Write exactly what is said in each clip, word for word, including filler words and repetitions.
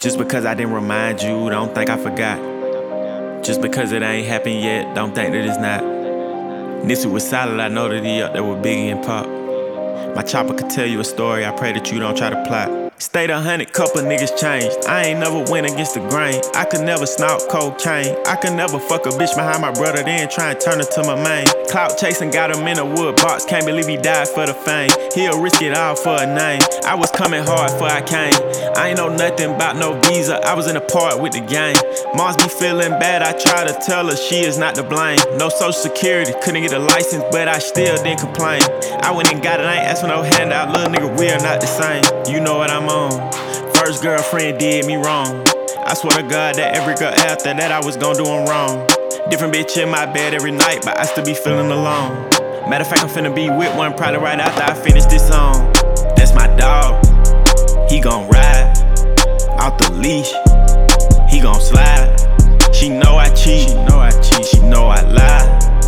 Just because I didn't remind you, don't think I forgot. Just because it ain't happened yet, don't think that it's not. Nipsey was solid, I know that he up there with Biggie and Pop. My chopper could tell you a story, I pray that you don't try to plot. Stayed a hundred, couple niggas changed. I ain't never went against the grain. I could never snort cocaine. I could never fuck a bitch behind my brother, then try and turn her to my main. Clout chasing, got him in a wood box. Can't believe he died for the fame. He'll risk it all for a name. I was coming hard before I came. I ain't know nothing about no visa. I was in a part with the gang. Moms be feeling bad, I try to tell her she is not to blame. No social security, couldn't get a license, but I still didn't complain. I went and got it, I ain't asked for no handout. Little nigga, we are not the same. You know what I'm on. First girlfriend did me wrong. I swear to God that every girl after that I was gon' do them wrong. Different bitch in my bed every night, but I still be feeling alone. Matter of fact, I'm finna be with one probably right after I finish this song. That's my dog. He gon' ride out the leash. He gon' slide. She know I cheat. She know I cheat. She know I lie.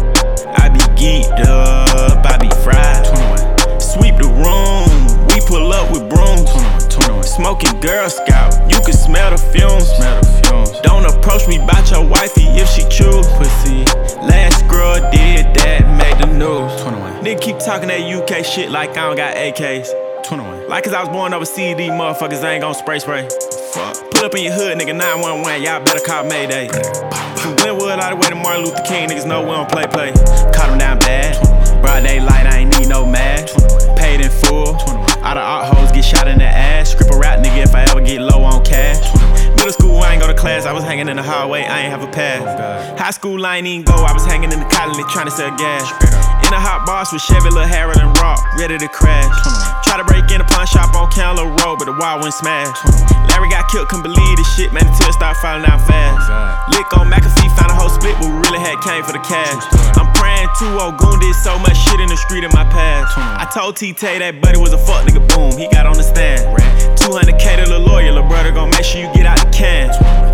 I be geeked up. I be fried. twenty-one. Sweep the room. We pull up with brooms. twenty-one, twenty-one. Smoking Girl Scout. You can smell the fumes. Smell the fumes. Don't approach me about your wifey if she choose. Pussy. Last girl did that, made the news. twenty-one. Nigga keep talking that U K shit like I don't got A Ks. twenty-one. Like cause I was born overseas, these motherfuckers ain't gon' spray spray. Fuck. Pull up in your hood, nigga, nine one one, y'all better call Mayday. From Glenwood all the way to Martin Luther King, niggas know we don't play play. Caught him down bad. Broad daylight, I ain't need no mask. Paid in full. All the art hoes get shot in the ass. Script a rap nigga if I ever get low on cash. Middle school, I ain't go to class, I was hanging in the hallway, I ain't have a pass. High school, I ain't even go, I was hanging in the colony trying to sell gas. In a hot box with Chevy, Lil Harold and Rock, ready to crash. Try to break in a pawn shop on Candler Road, but the wall went smash. Larry got killed, couldn't believe this shit, man, until it started falling out fast. Lick on McAfee, found a whole split, but we really had came for the cash. I'm praying two old goon did so much shit in the street in my past. I told T-Tay that buddy was a fuck nigga, boom, he got on the stand. two hundred K to the lawyer, lil' brother gon' make sure you get out the can.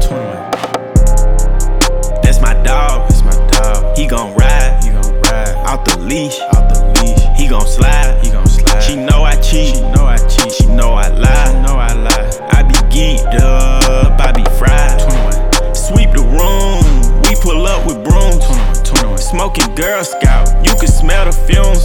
That's my dog, that's my dog. He gon' ride, he gon' ride out the leash, out the leash. He gon' slide, he gon' slide. She know I cheat, she know I cheat. She know I lie, she know I lie. I be geeked up, I be fried. twenty-one. Sweep the room, we pull up with brooms. twenty-one, twenty-one. Smoking Girl Scout, you can smell the fumes.